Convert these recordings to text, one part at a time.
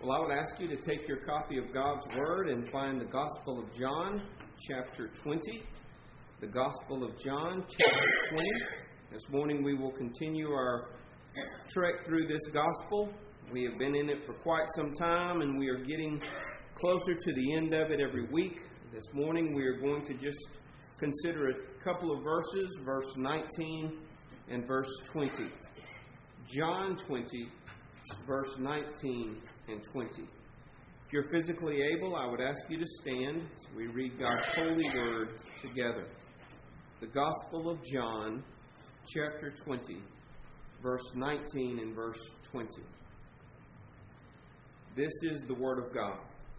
Well, I would ask you to take your copy of God's Word and find the Gospel of John, chapter 20. The Gospel of John, chapter 20. This morning we will continue our trek through this Gospel. We have been in it for quite some time, and we are getting closer to the end of it every week. This morning we are going to just consider a couple of verses, verse 19 and verse 20. John 20, verse 19 and 20. If you're physically able, I would ask you to stand as we read God's holy word together. The Gospel of John, chapter 20, verse 19 and verse 20. This is the word of God.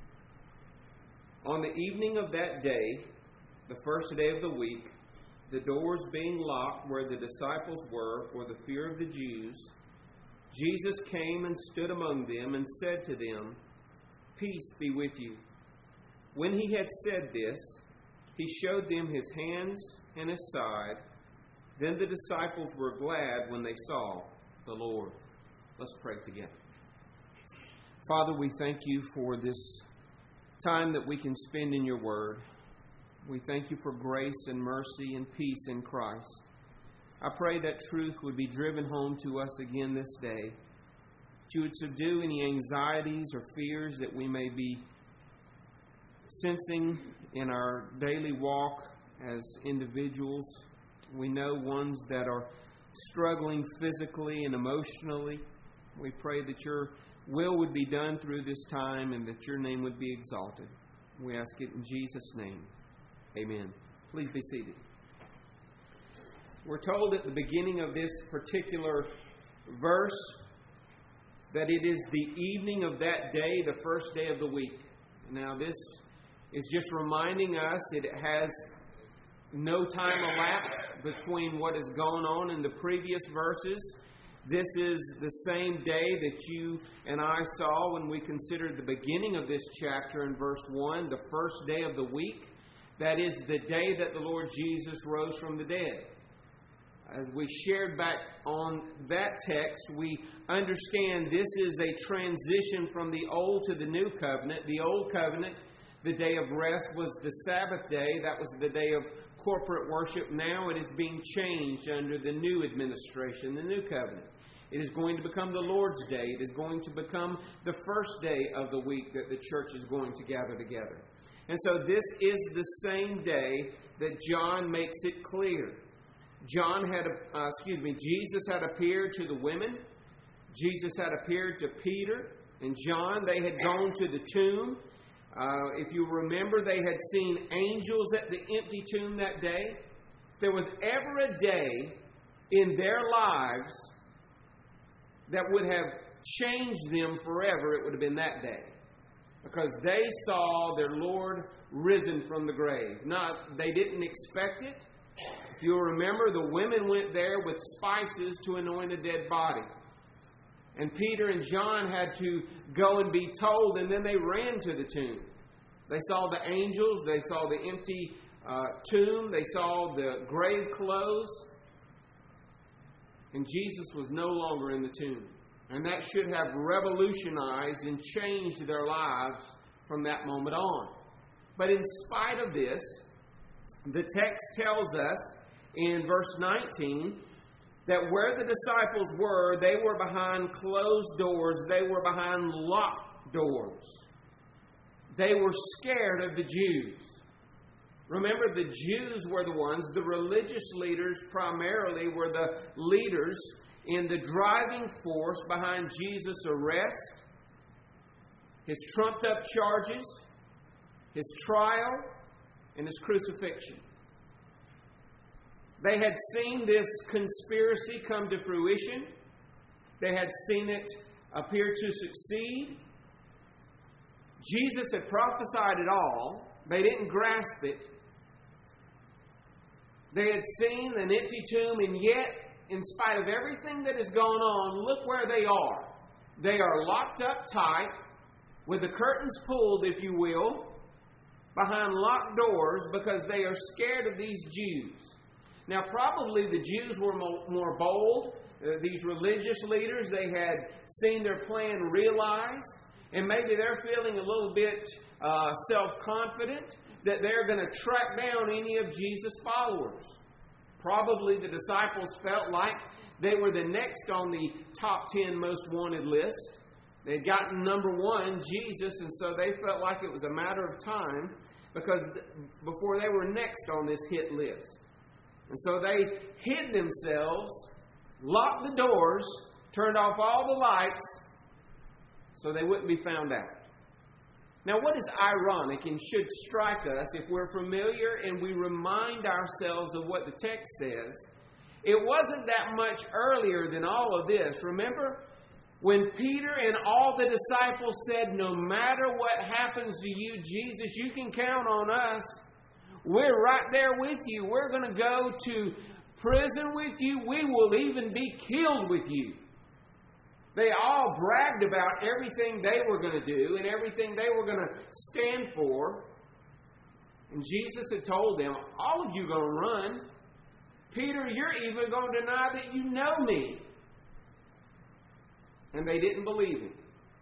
On the evening of that day, the first day of the week, the doors being locked where the disciples were for the fear of the Jews, Jesus came and stood among them and said to them, "Peace be with you." When he had said this, he showed them his hands and his side. Then the disciples were glad when they saw the Lord. Let's pray together. Father, we thank you for this time that we can spend in your word. We thank you for grace and mercy and peace in Christ. I pray that truth would be driven home to us again this day. That you would subdue any anxieties or fears that we may be sensing in our daily walk as individuals. We know ones that are struggling physically and emotionally. We pray that your will would be done through this time and that your name would be exalted. We ask it in Jesus' name. Amen. Please be seated. We're told at the beginning of this particular verse that it is the evening of that day, the first day of the week. Now, this is just reminding us that it has no time elapsed between what has gone on in the previous verses. This is the same day that you and I saw when we considered the beginning of this chapter in verse 1, the first day of the week. That is the day that the Lord Jesus rose from the dead. As we shared back on that text, we understand this is a transition from the Old to the New Covenant. The Old Covenant, the day of rest, was the Sabbath day. That was the day of corporate worship. Now it is being changed under the new administration, the New Covenant. It is going to become the Lord's Day. It is going to become the first day of the week that the church is going to gather together. And so this is the same day that John makes it clear. Jesus had appeared to the women. Jesus had appeared to Peter and John. They had gone to the tomb. If you remember, they had seen angels at the empty tomb that day. If there was ever a day in their lives that would have changed them forever, it would have been that day. Because they saw their Lord risen from the grave. They didn't expect it. If you'll remember, the women went there with spices to anoint a dead body. And Peter and John had to go and be told, and then they ran to the tomb. They saw the angels, they saw the empty tomb, they saw the grave clothes, and Jesus was no longer in the tomb. And that should have revolutionized and changed their lives from that moment on. But in spite of this, the text tells us in verse 19 that where the disciples were, they were behind closed doors. They were behind locked doors. They were scared of the Jews. Remember, the Jews were the ones, the religious leaders primarily were the leaders in the driving force behind Jesus' arrest, his trumped-up charges, his trial, and his crucifixion. They had seen this conspiracy come to fruition. They had seen it appear to succeed. Jesus had prophesied it all. They didn't grasp it. They had seen an empty tomb, and yet, in spite of everything that has gone on, look where they are. They are locked up tight, with the curtains pulled, if you will, behind locked doors because they are scared of these Jews. Now, probably the Jews were more bold. These religious leaders, they had seen their plan realized, And maybe they're feeling a little bit self-confident that they're going to track down any of Jesus' followers. Probably the disciples felt like they were the next on the top 10 most wanted list. They'd gotten number 1, Jesus, and so they felt like it was a matter of time before they were next on this hit list. And so they hid themselves, locked the doors, turned off all the lights so they wouldn't be found out. Now, what is ironic and should strike us if we're familiar and we remind ourselves of what the text says, it wasn't that much earlier than all of this. Remember when Peter and all the disciples said, no matter what happens to you, Jesus, you can count on us. We're right there with you. We're going to go to prison with you. We will even be killed with you. They all bragged about everything they were going to do and everything they were going to stand for. And Jesus had told them, all of you are going to run. Peter, you're even going to deny that you know me. And they didn't believe him.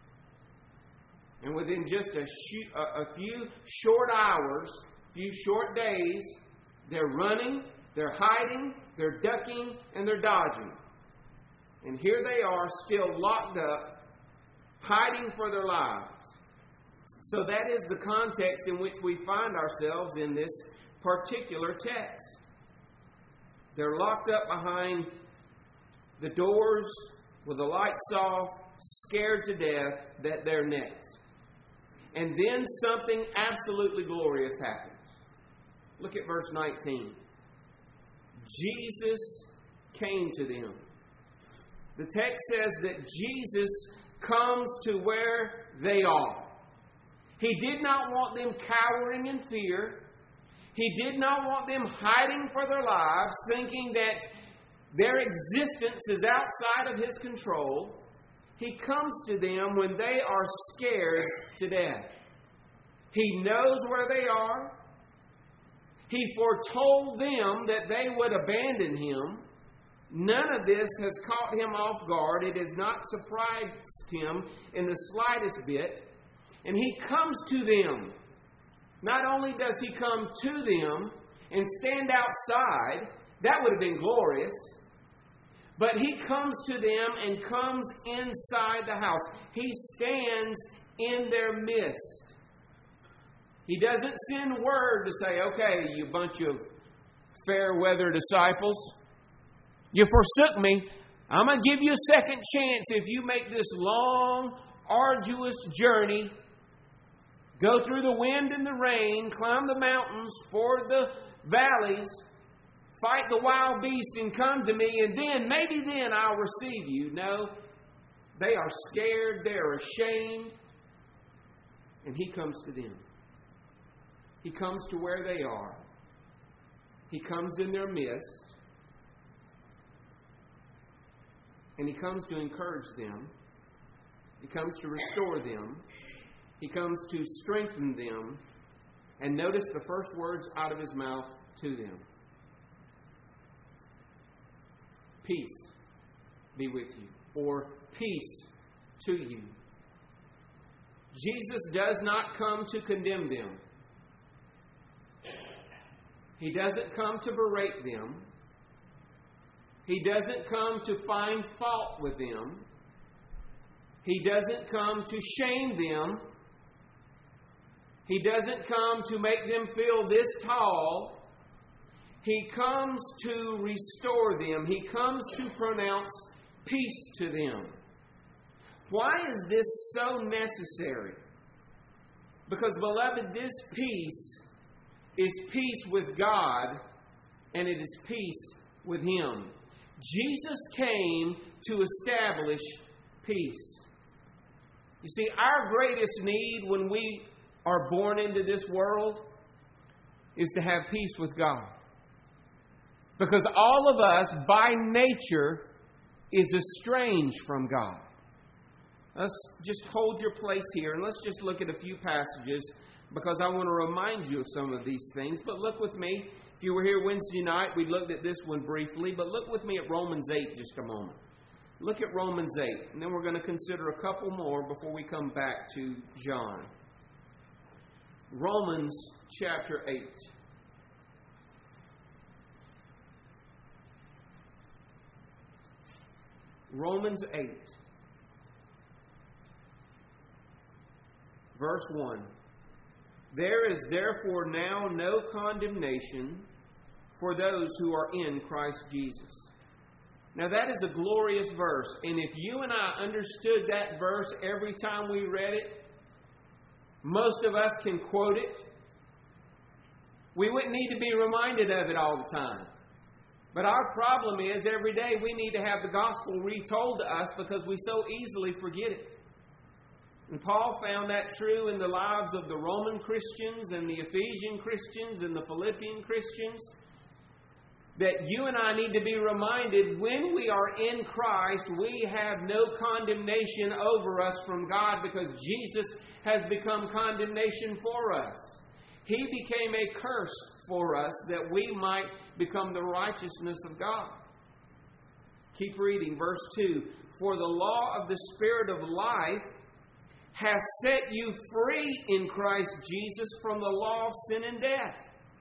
And within just a few short hours, few short days, they're running, they're hiding, they're ducking, and they're dodging. And here they are, still locked up, hiding for their lives. So that is the context in which we find ourselves in this particular text. They're locked up behind the doors with the lights off, scared to death that they're next. And then something absolutely glorious happens. Look at verse 19. Jesus came to them. The text says that Jesus comes to where they are. He did not want them cowering in fear. He did not want them hiding for their lives, thinking that their existence is outside of His control. He comes to them when they are scared to death. He knows where they are. He foretold them that they would abandon Him. None of this has caught Him off guard. It has not surprised Him in the slightest bit. And He comes to them. Not only does He come to them and stand outside, that would have been glorious, but He comes to them and comes inside the house. He stands in their midst. He doesn't send word to say, okay, you bunch of fair-weather disciples, you forsook me. I'm going to give you a second chance if you make this long, arduous journey. Go through the wind and the rain, climb the mountains, ford the valleys, fight the wild beasts and come to me, and maybe then I'll receive you. No, they are scared, they're ashamed, and He comes to them. He comes to where they are. He comes in their midst. And He comes to encourage them. He comes to restore them. He comes to strengthen them. And notice the first words out of His mouth to them. Peace be with you. Or peace to you. Jesus does not come to condemn them. He doesn't come to berate them. He doesn't come to find fault with them. He doesn't come to shame them. He doesn't come to make them feel this tall. He comes to restore them. He comes to pronounce peace to them. Why is this so necessary? Because, beloved, this peace is peace with God, and it is peace with Him. Jesus came to establish peace. You see, our greatest need when we are born into this world is to have peace with God. Because all of us, by nature, is estranged from God. Let's just hold your place here and let's just look at a few passages because I want to remind you of some of these things. But look with me. If you were here Wednesday night, we looked at this one briefly. But look with me at Romans 8 just a moment. Look at Romans 8, and then we're going to consider a couple more before we come back to John. Romans chapter 8. Romans 8, verse 1. There is therefore now no condemnation for those who are in Christ Jesus. Now that is a glorious verse, and if you and I understood that verse every time we read it, most of us can quote it. We wouldn't need to be reminded of it all the time. But our problem is every day we need to have the gospel retold to us because we so easily forget it. And Paul found that true in the lives of the Roman Christians and the Ephesian Christians and the Philippian Christians. That you and I need to be reminded when we are in Christ, we have no condemnation over us from God because Jesus has become condemnation for us. He became a curse for us that we might become the righteousness of God. Keep reading, verse 2. For the law of the Spirit of life has set you free in Christ Jesus from the law of sin and death.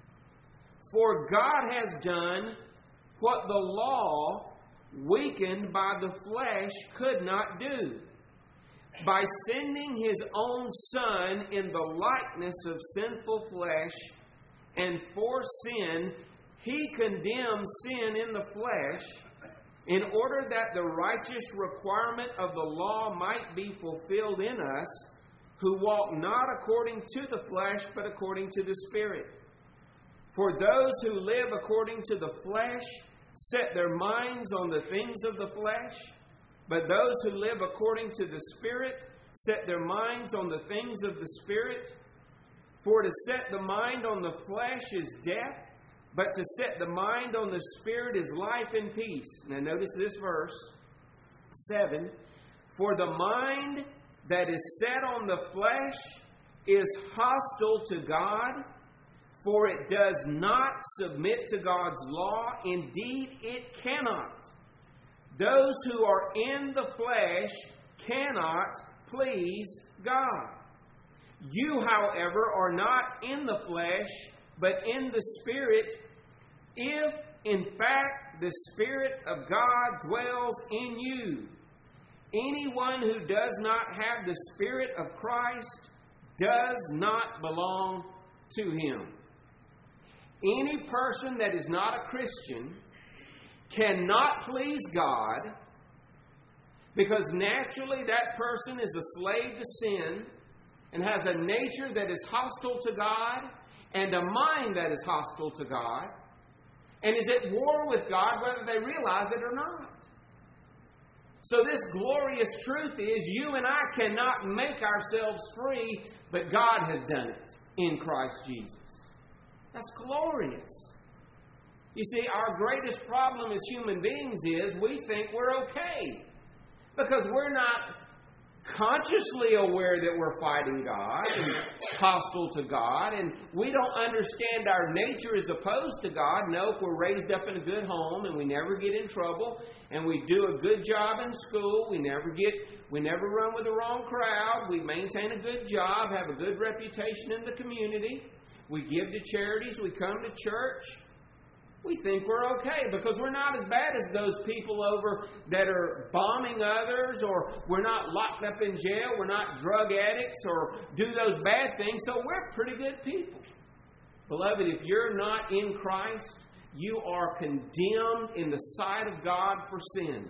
For God has done what the law, weakened by the flesh, could not do. By sending His own Son in the likeness of sinful flesh, and for sin, He condemned sin in the flesh, in order that the righteous requirement of the law might be fulfilled in us, who walk not according to the flesh, but according to the Spirit. For those who live according to the flesh set their minds on the things of the flesh, but those who live according to the Spirit set their minds on the things of the Spirit. For to set the mind on the flesh is death, but to set the mind on the Spirit is life and peace. Now notice this verse, 7. For the mind that is set on the flesh is hostile to God, for it does not submit to God's law. Indeed, it cannot. Those who are in the flesh cannot please God. You, however, are not in the flesh, but in the Spirit, if in fact the Spirit of God dwells in you. Anyone who does not have the Spirit of Christ does not belong to Him. Any person that is not a Christian cannot please God because naturally that person is a slave to sin and has a nature that is hostile to God and a mind that is hostile to God and is at war with God whether they realize it or not. So this glorious truth is you and I cannot make ourselves free, but God has done it in Christ Jesus. That's glorious. You see, our greatest problem as human beings is we think we're okay because we're not consciously aware that we're fighting God and hostile to God, and we don't understand our nature is opposed to God. No, if we're raised up in a good home and we never get in trouble and we do a good job in school, we never run with the wrong crowd, we maintain a good job, have a good reputation in the community, we give to charities, we come to church, we think we're okay because we're not as bad as those people over that are bombing others, or we're not locked up in jail, we're not drug addicts or do those bad things, so we're pretty good people. Beloved, if you're not in Christ, you are condemned in the sight of God for sin.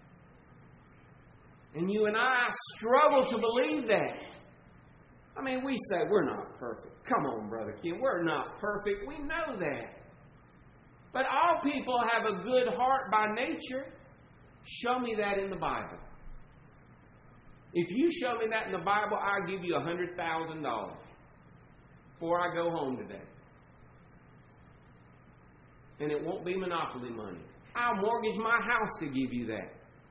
And you and I struggle to believe that. I mean, we say we're not perfect. Come on, Brother Ken, we're not perfect. We know that. But all people have a good heart by nature. Show me that in the Bible. If you show me that in the Bible, I'll give you $100,000 before I go home today. And it won't be monopoly money. I'll mortgage my house to give you that.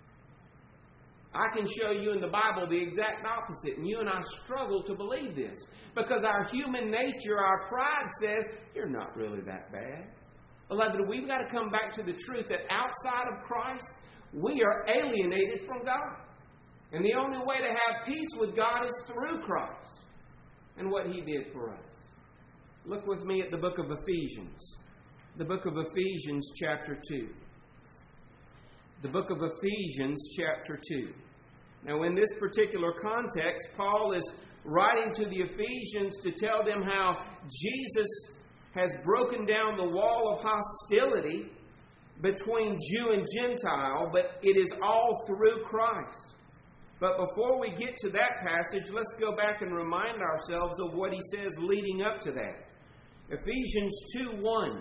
I can show you in the Bible the exact opposite. And you and I struggle to believe this. Because our human nature, our pride says, you're not really that bad. Beloved, we've got to come back to the truth that outside of Christ, we are alienated from God. And the only way to have peace with God is through Christ and what He did for us. Look with me at the book of Ephesians. The book of Ephesians chapter 2. The book of Ephesians chapter 2. Now, in this particular context, Paul is writing to the Ephesians to tell them how Jesus has broken down the wall of hostility between Jew and Gentile, but it is all through Christ. But before we get to that passage, let's go back and remind ourselves of what he says leading up to that. Ephesians 2:1.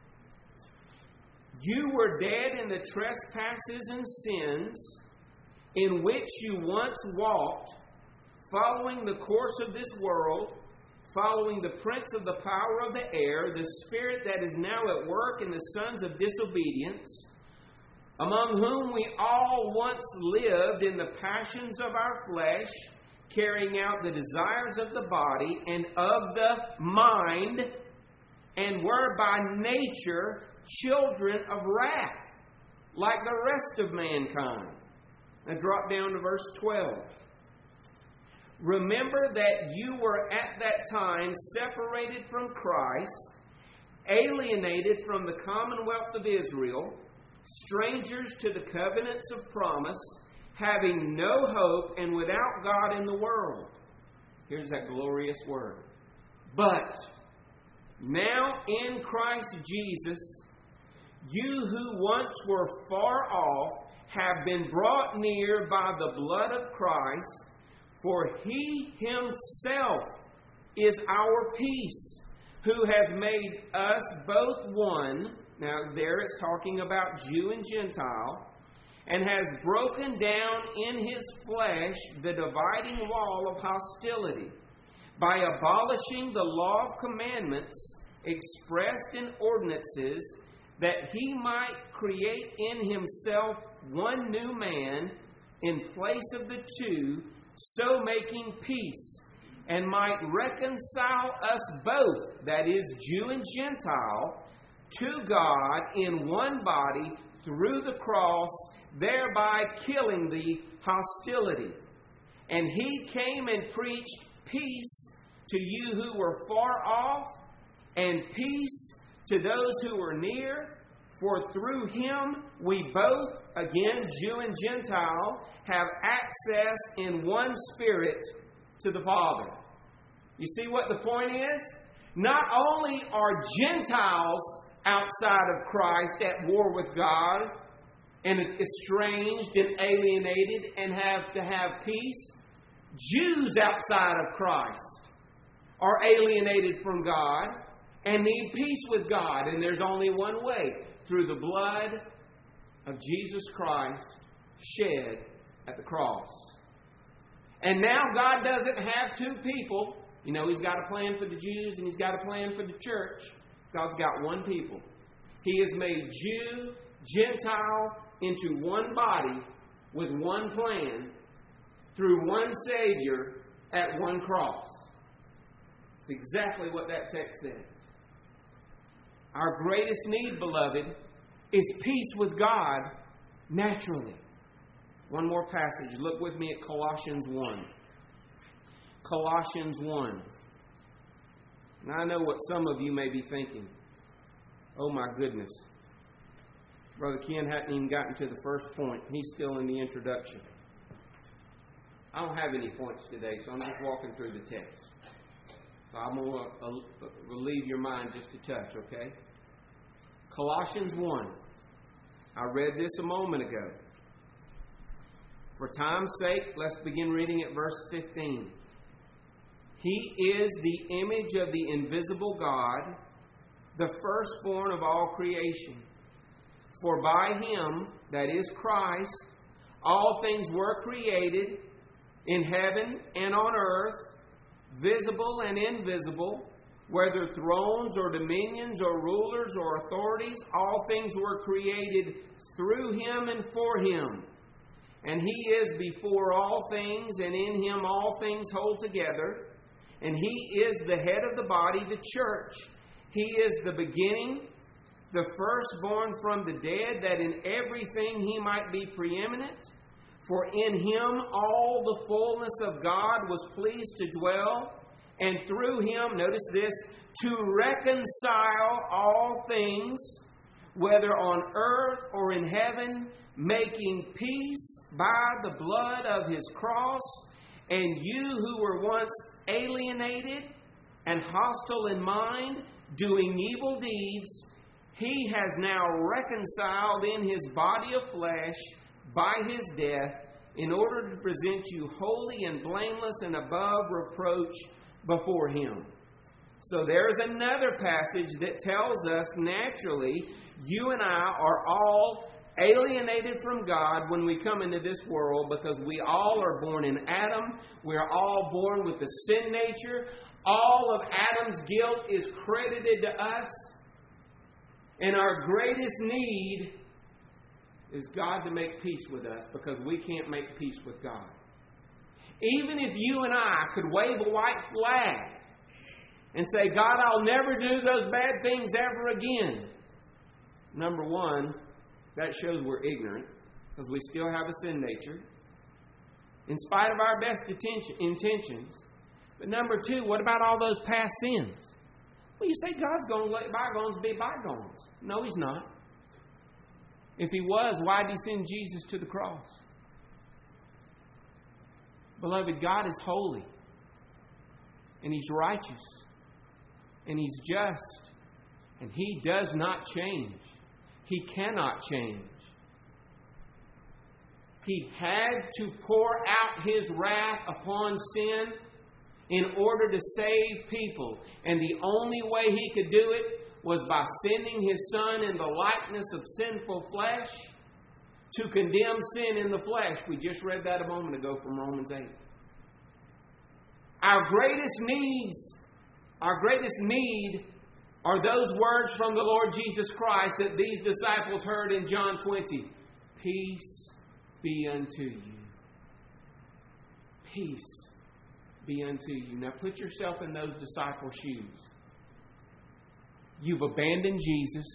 You were dead in the trespasses and sins in which you once walked, following the course of this world, following the prince of the power of the air, the spirit that is now at work in the sons of disobedience, among whom we all once lived in the passions of our flesh, carrying out the desires of the body and of the mind, and were by nature children of wrath, like the rest of mankind. Now drop down to verse 12. Remember that you were at that time separated from Christ, alienated from the commonwealth of Israel, strangers to the covenants of promise, having no hope and without God in the world. Here's that glorious word. But now in Christ Jesus, you who once were far off have been brought near by the blood of Christ, for He Himself is our peace, who has made us both one. Now there it's talking about Jew and Gentile, and has broken down in His flesh the dividing wall of hostility, by abolishing the law of commandments expressed in ordinances, that He might create in Himself one new man in place of the two, so making peace, and might reconcile us both, that is, Jew and Gentile, to God in one body through the cross, thereby killing the hostility. And He came and preached peace to you who were far off, and peace to those who were near. For through Him we both, again, Jew and Gentile, have access in one Spirit to the Father. You see what the point is? Not only are Gentiles outside of Christ at war with God and estranged and alienated and have to have peace, Jews outside of Christ are alienated from God and need peace with God. And there's only one way, through the blood of Jesus Christ shed at the cross. And now God doesn't have two people. You know, He's got a plan for the Jews and He's got a plan for the church. God's got one people. He has made Jew, Gentile into one body with one plan through one Savior at one cross. It's exactly what that text says. Our greatest need, beloved, is peace with God naturally. One more passage. Look with me at Colossians 1. Colossians 1. Now I know what some of you may be thinking. Oh my goodness. Brother Ken hadn't even gotten to the first point. He's still in the introduction. I don't have any points today, so I'm just walking through the text. So I'm going to relieve your mind just a touch, okay? Colossians 1. I read this a moment ago. For time's sake, let's begin reading at verse 15. He is the image of the invisible God, the firstborn of all creation. For by Him, that is Christ, all things were created in heaven and on earth, visible and invisible, whether thrones or dominions or rulers or authorities, all things were created through Him and for Him. And He is before all things, and in Him all things hold together. And He is the head of the body, the church. He is the beginning, the firstborn from the dead, that in everything He might be preeminent. For in Him all the fullness of God was pleased to dwell, and through Him," notice this, "to reconcile all things, whether on earth or in heaven, making peace by the blood of His cross. And you who were once alienated and hostile in mind, doing evil deeds, He has now reconciled in His body of flesh by His death, in order to present you holy and blameless and above reproach before Him." So there's another passage that tells us naturally you and I are all alienated from God when we come into this world, because we all are born in Adam. We're all born with the sin nature. All of Adam's guilt is credited to us. And our greatest need is God to make peace with us, because we can't make peace with God. Even if you and I could wave a white flag and say, "God, I'll never do those bad things ever again." Number one, that shows we're ignorant, because we still have a sin nature, in spite of our best intentions. But number two, what about all those past sins? Well, you say God's going to let bygones be bygones. No, He's not. If He was, why did He send Jesus to the cross? Beloved, God is holy, and He's righteous, and He's just, and He does not change. He cannot change. He had to pour out His wrath upon sin in order to save people. And the only way He could do it was by sending His Son in the likeness of sinful flesh to condemn sin in the flesh. We just read that a moment ago from Romans 8. Our greatest need are those words from the Lord Jesus Christ that these disciples heard in John 20. "Peace be unto you." Peace be unto you. Now put yourself in those disciples' shoes. You've abandoned Jesus.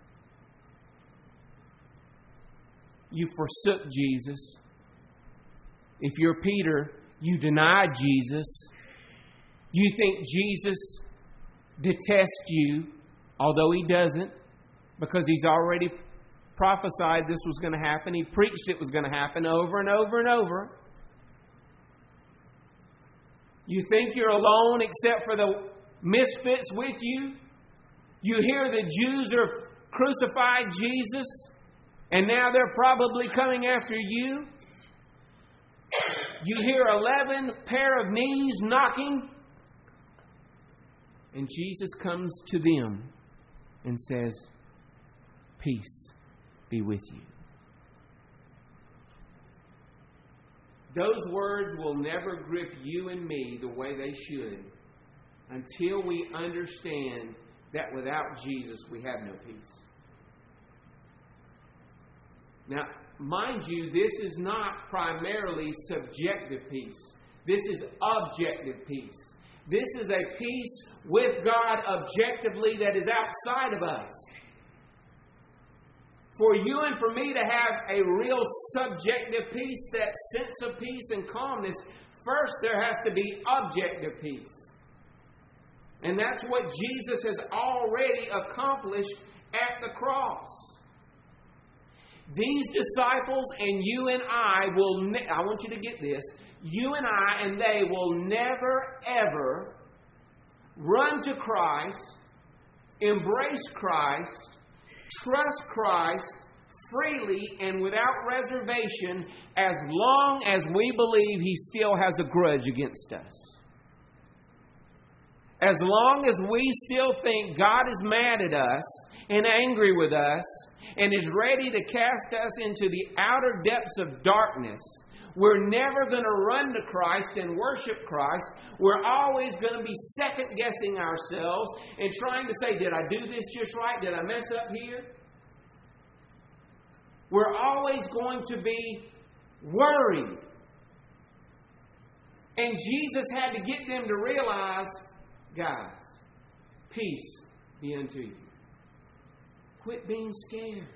You forsook Jesus. If you're Peter, you denied Jesus. You think Jesus detests you, although He doesn't, because He's already prophesied this was going to happen. He preached it was going to happen over and over and over. You think you're alone except for the misfits with you. You hear the Jews are crucified Jesus, and now they're probably coming after you. You hear 11 pair of knees knocking, and Jesus comes to them and says, "Peace be with you." Those words will never grip you and me the way they should until we understand that without Jesus we have no peace. Now, mind you, this is not primarily subjective peace. This is objective peace. This is a peace with God objectively that is outside of us. For you and for me to have a real subjective peace, that sense of peace and calmness, first there has to be objective peace. And that's what Jesus has already accomplished at the cross. These disciples and you and I will, I want you to get this, you and I and they will never ever run to Christ, embrace Christ, trust Christ freely and without reservation as long as we believe He still has a grudge against us. As long as we still think God is mad at us and angry with us and is ready to cast us into the outer depths of darkness, we're never going to run to Christ and worship Christ. We're always going to be second-guessing ourselves and trying to say, did I do this just right? Did I mess up here? We're always going to be worried. And Jesus had to get them to realize, guys, peace be unto you. Quit being scared.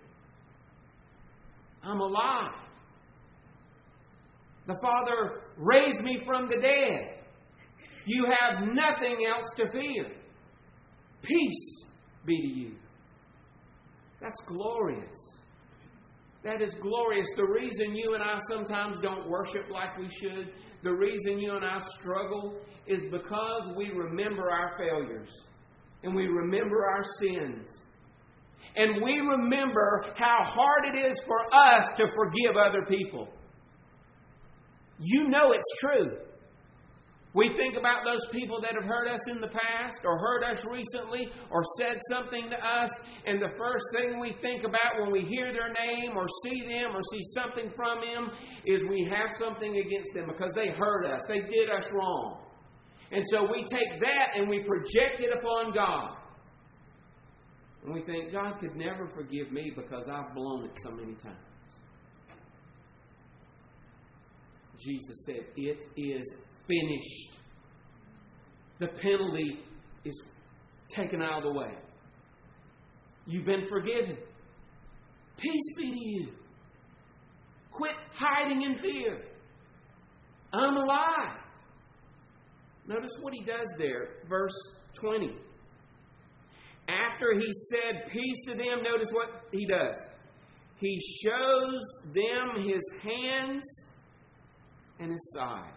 I'm alive. The Father raised me from the dead. You have nothing else to fear. Peace be to you. That's glorious. That is glorious. The reason you and I sometimes don't worship like we should, the reason you and I struggle, is because we remember our failures. And we remember our sins. And we remember how hard it is for us to forgive other people. You know it's true. We think about those people that have hurt us in the past or hurt us recently or said something to us, and the first thing we think about when we hear their name or see them or see something from them is we have something against them because they hurt us. They did us wrong. And so we take that and we project it upon God. And we think, God could never forgive me because I've blown it so many times. Jesus said, it is finished. The penalty is taken out of the way. You've been forgiven. Peace be to you. Quit hiding in fear. I'm alive. Notice what he does there, verse 20. After he said peace to them, notice what he does. He shows them his hands and his side.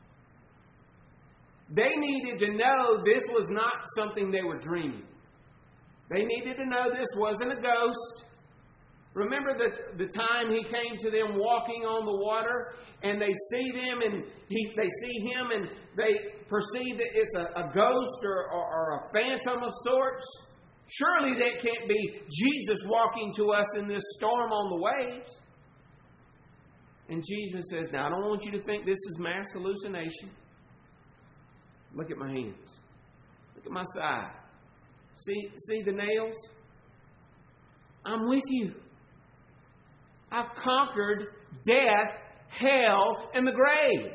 They needed to know this was not something they were dreaming. They needed to know this wasn't a ghost. Remember the time he came to them walking on the water, and they see them, and they see him, and they perceive that it's a ghost or a phantom of sorts. Surely that can't be Jesus walking to us in this storm on the waves. And Jesus says, now I don't want you to think this is mass hallucination. Look at my hands. Look at my side. See the nails? I'm with you. I've conquered death, hell, and the grave.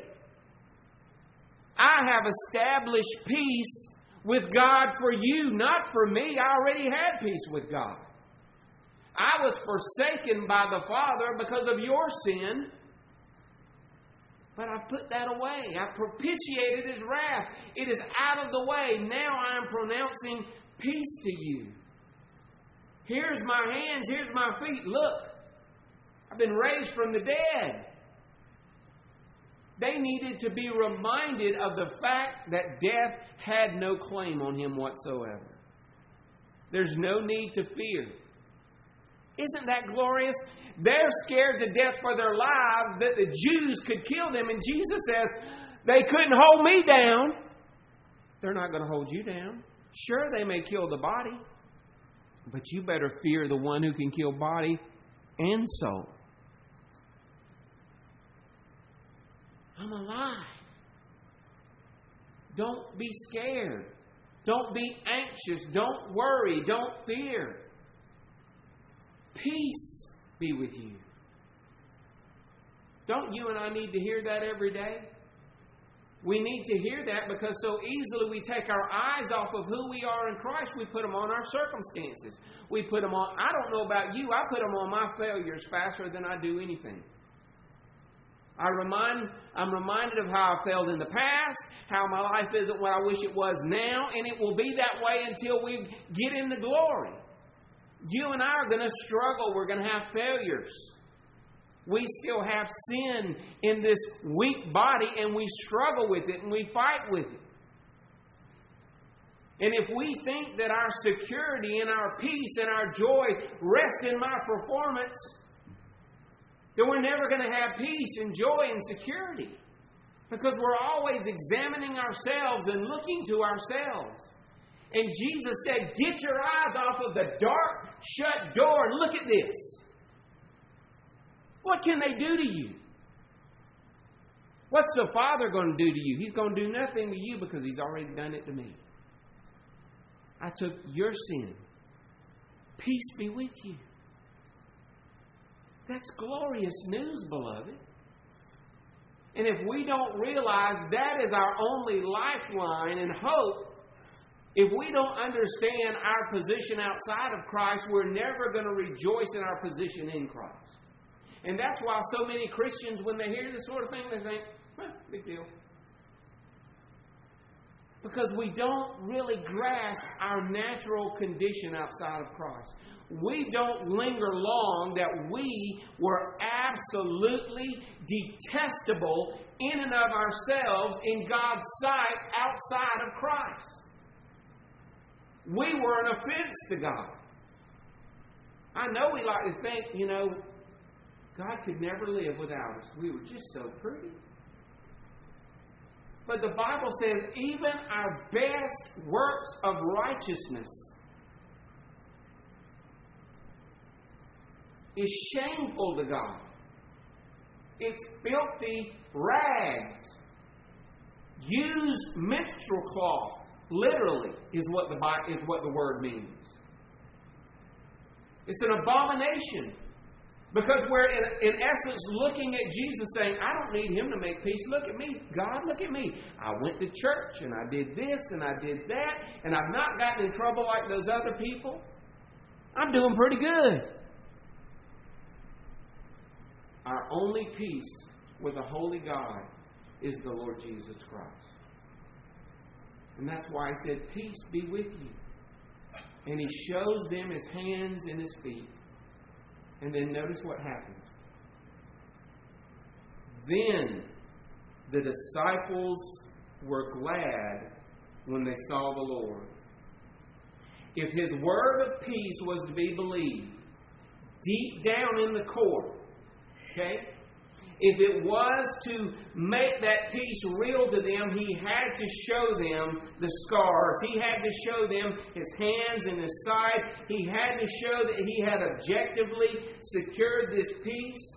I have established peace with God for you, not for me. I already had peace with God. I was forsaken by the Father because of your sin. But I put that away. I propitiated His wrath. It is out of the way. Now I am pronouncing peace to you. Here's my hands. Here's my feet. Look. I've been raised from the dead. They needed to be reminded of the fact that death had no claim on him whatsoever. There's no need to fear. Isn't that glorious? They're scared to death for their lives that the Jews could kill them. And Jesus says, they couldn't hold me down. They're not going to hold you down. Sure, they may kill the body. But you better fear the one who can kill body and soul. I'm alive. Don't be scared. Don't be anxious. Don't worry. Don't fear. Peace be with you. Don't you and I need to hear that every day? We need to hear that because so easily we take our eyes off of who we are in Christ. We put them on our circumstances. We put them on, I don't know about you, I put them on my failures faster than I do anything. I'm reminded of how I failed in the past, how my life isn't what I wish it was now, and it will be that way until we get in the glory. You and I are going to struggle. We're going to have failures. We still have sin in this weak body, and we struggle with it, and we fight with it. And if we think that our security and our peace and our joy rest in my performance, then we're never going to have peace and joy and security. Because we're always examining ourselves and looking to ourselves. And Jesus said, get your eyes off of the dark, shut door and look at this. What can they do to you? What's the Father going to do to you? He's going to do nothing to you because He's already done it to me. I took your sin. Peace be with you. That's glorious news, beloved. And if we don't realize that is our only lifeline and hope, If we don't understand our position outside of Christ, we're never going to rejoice in our position in Christ. And that's why so many Christians, when they hear this sort of thing, they think, well, big deal. Because we don't really grasp our natural condition outside of Christ. We don't linger long that we were absolutely detestable in and of ourselves in God's sight outside of Christ. We were an offense to God. I know we like to think, God could never live without us. We were just so pretty. But the Bible says even our best works of righteousness is shameful to God. It's filthy rags. Use menstrual cloth, literally, is what the word means. It's an abomination. Because we're, in essence, looking at Jesus saying, I don't need Him to make peace. Look at me. God, look at me. I went to church and I did this and I did that. And I've not gotten in trouble like those other people. I'm doing pretty good. Our only peace with a holy God is the Lord Jesus Christ. And that's why He said, peace be with you. And He shows them His hands and His feet. And then notice what happens. Then the disciples were glad when they saw the Lord. If His word of peace was to be believed, deep down in the core, okay? If it was to make that peace real to them, He had to show them the scars. He had to show them His hands and His side. He had to show that He had objectively secured this peace.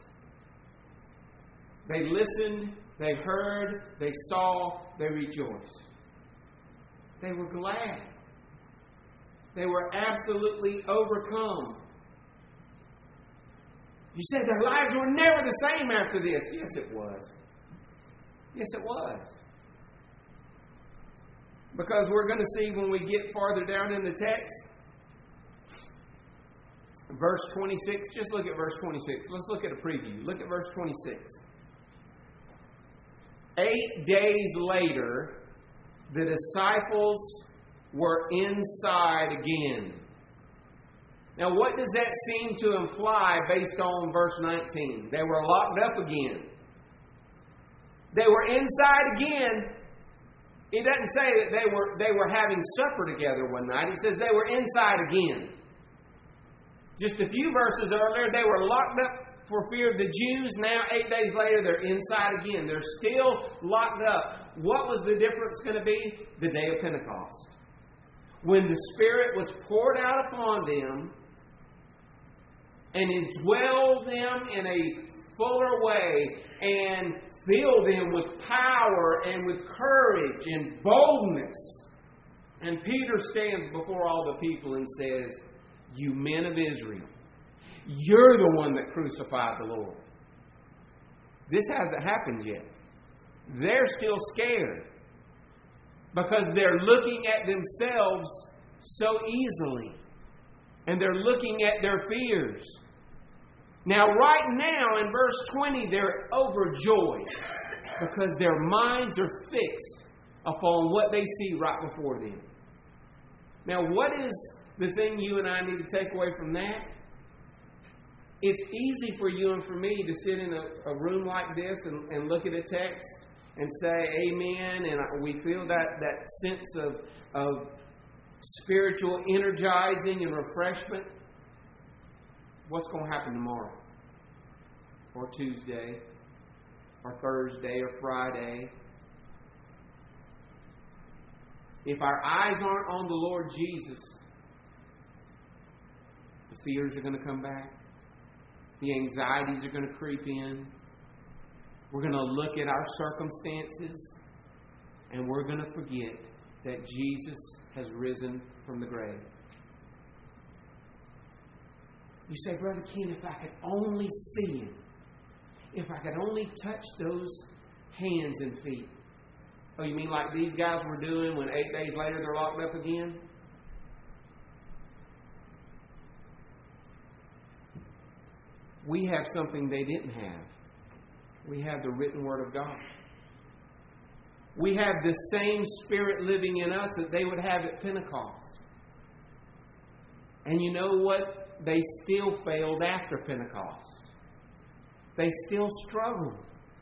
They listened, they heard, they saw, they rejoiced. They were glad. They were absolutely overcome. You said their lives were never the same after this. Yes, it was. Yes, it was. Because we're going to see when we get farther down in the text, verse 26. Just look at verse 26. Let's look at a preview. Look at verse 26. 8 days later, the disciples were inside again. Now, what does that seem to imply based on verse 19? They were locked up again. They were inside again. It doesn't say that they were having supper together one night. It says they were inside again. Just a few verses earlier, they were locked up for fear of the Jews. Now, 8 days later, they're inside again. They're still locked up. What was the difference going to be? The day of Pentecost. When the Spirit was poured out upon them, and indwell them in a fuller way and fill them with power and with courage and boldness. And Peter stands before all the people and says, you men of Israel, you're the one that crucified the Lord. This hasn't happened yet. They're still scared because they're looking at themselves so easily. And they're looking at their fears. Now, right now, in verse 20, they're overjoyed because their minds are fixed upon what they see right before them. Now, what is the thing you and I need to take away from that? It's easy for you and for me to sit in a room like this and look at a text and say amen, and we feel that sense of spiritual energizing and refreshment. What's going to happen tomorrow? Or Tuesday? Or Thursday? Or Friday? If our eyes aren't on the Lord Jesus, the fears are going to come back. The anxieties are going to creep in. We're going to look at our circumstances, and we're going to forget that Jesus has risen from the grave. You say, Brother Ken, if I could only see Him, if I could only touch those hands and feet Oh, you mean like these guys were doing when 8 days later they're locked up again? We have something they didn't have. We have the written Word of God. We have the same Spirit living in us that they would have at Pentecost. And you know what? They still failed after Pentecost. They still struggled.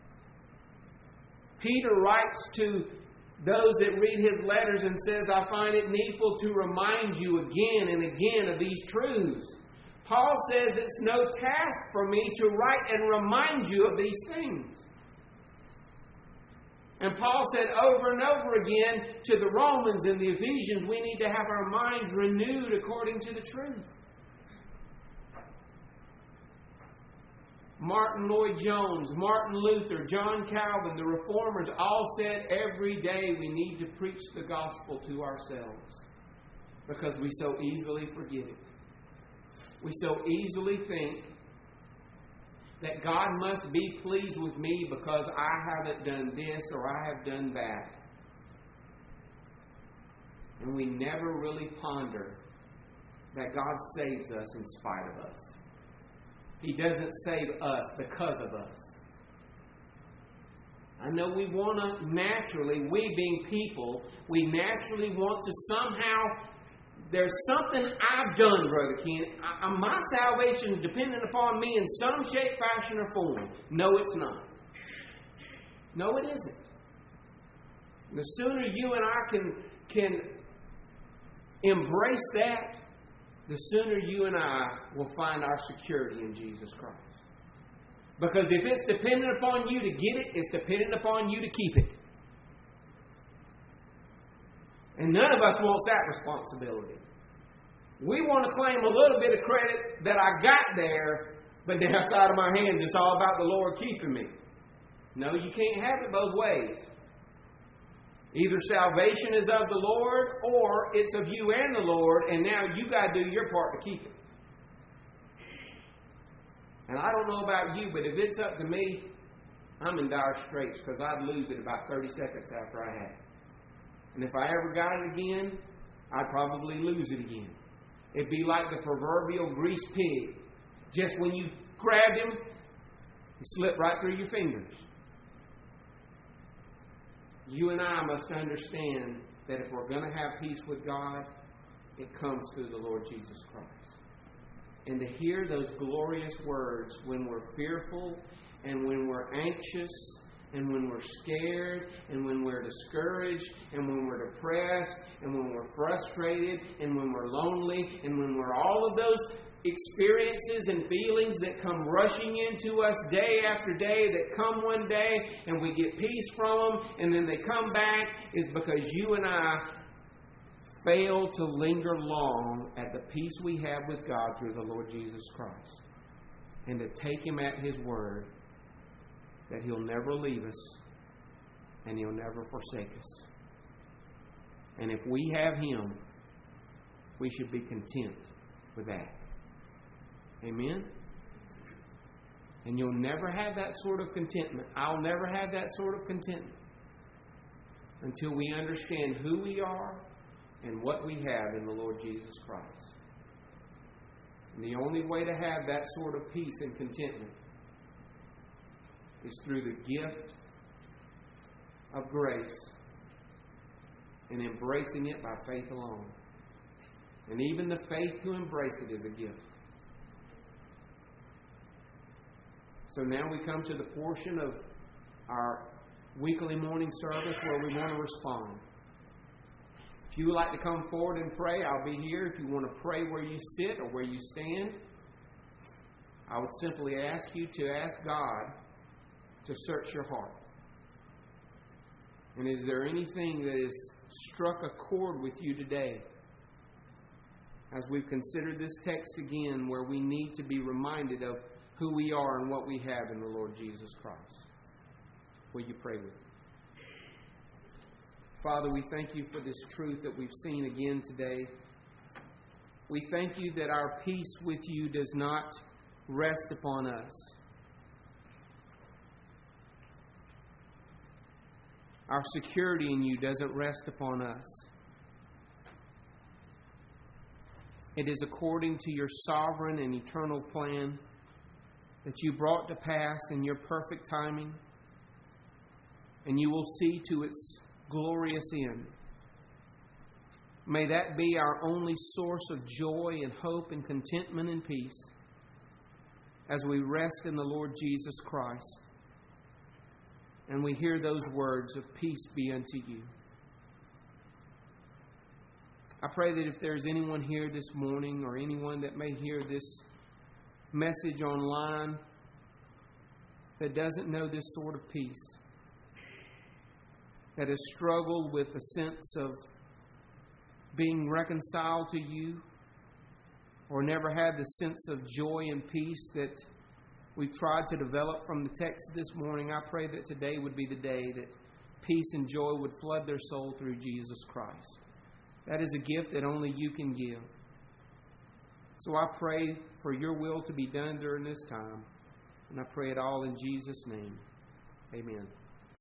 Peter writes to those that read his letters and says, I find it needful to remind you again and again of these truths. Paul says it's no task for me to write and remind you of these things. And Paul said over and over again to the Romans and the Ephesians, we need to have our minds renewed according to the truth. Martin Lloyd-Jones, Martin Luther, John Calvin, the Reformers all said every day we need to preach the gospel to ourselves because we so easily forget it. We so easily think that God must be pleased with me because I haven't done this or I have done that. And we never really ponder that God saves us in spite of us. He doesn't save us because of us. I know we want to naturally, we being people, we naturally want to somehow, there's something I've done, Brother Ken. My salvation is dependent upon me in some shape, fashion, or form. No, it's not. No, it isn't. The sooner you and I can embrace that, the sooner you and I will find our security in Jesus Christ. Because if it's dependent upon you to get it, it's dependent upon you to keep it. And none of us wants that responsibility. We want to claim a little bit of credit that I got there, but then outside of my hands, it's all about the Lord keeping me. No, you can't have it both ways. Either salvation is of the Lord or it's of you and the Lord, and now you got to do your part to keep it. And I don't know about you, but if it's up to me, I'm in dire straits because I'd lose it about 30 seconds after I had it. And if I ever got it again, I'd probably lose it again. It'd be like the proverbial greased pig. Just when you grabbed him, he slipped right through your fingers. You and I must understand that if we're going to have peace with God, it comes through the Lord Jesus Christ. And to hear those glorious words when we're fearful and when we're anxious and when we're scared and when we're discouraged and when we're depressed and when we're frustrated and when we're lonely and when we're all of those experiences and feelings that come rushing into us day after day, that come one day and we get peace from them and then they come back, is because you and I fail to linger long at the peace we have with God through the Lord Jesus Christ, and to take Him at His word that He'll never leave us and He'll never forsake us. And if we have Him, we should be content with that. Amen? And you'll never have that sort of contentment. I'll never have that sort of contentment until we understand who we are and what we have in the Lord Jesus Christ. And the only way to have that sort of peace and contentment is through the gift of grace and embracing it by faith alone. And even the faith to embrace it is a gift. So now we come to the portion of our weekly morning service where we want to respond. If you would like to come forward and pray, I'll be here. If you want to pray where you sit or where you stand, I would simply ask you to ask God to search your heart. And is there anything that has struck a chord with you today as we've considered this text again, where we need to be reminded of who we are and what we have in the Lord Jesus Christ? Will you pray with me? Father, we thank you for this truth that we've seen again today. We thank you that our peace with you does not rest upon us. Our security in you doesn't rest upon us. It is according to your sovereign and eternal plan that you brought to pass in your perfect timing, and you will see to its glorious end. May that be our only source of joy and hope and contentment and peace as we rest in the Lord Jesus Christ and we hear those words of peace be unto you. I pray that if there's anyone here this morning or anyone that may hear this message online that doesn't know this sort of peace, that has struggled with a sense of being reconciled to you, or never had the sense of joy and peace that we've tried to develop from the text this morning, I pray that today would be the day that peace and joy would flood their soul through Jesus Christ. That is a gift that only you can give. So I pray for your will to be done during this time, and I pray it all in Jesus' name. Amen.